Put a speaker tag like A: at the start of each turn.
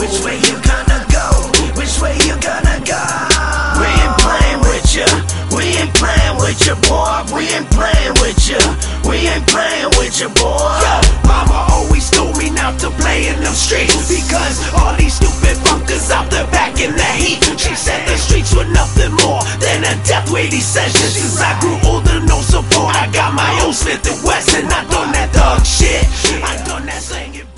A: Which way you gonna go? Which way you gonna go? We ain't playing with ya. We ain't playing with ya, boy. We ain't playing with ya. We ain't playing with ya, boy. Yo, mama always told me not to play in them streets, because all these stupid funkers out there back in the heat. She said the streets were nothing more than a death waiting session. Since I grew older, no support, I got my own Smith & Wesson. I done that thug shit. I done that singing.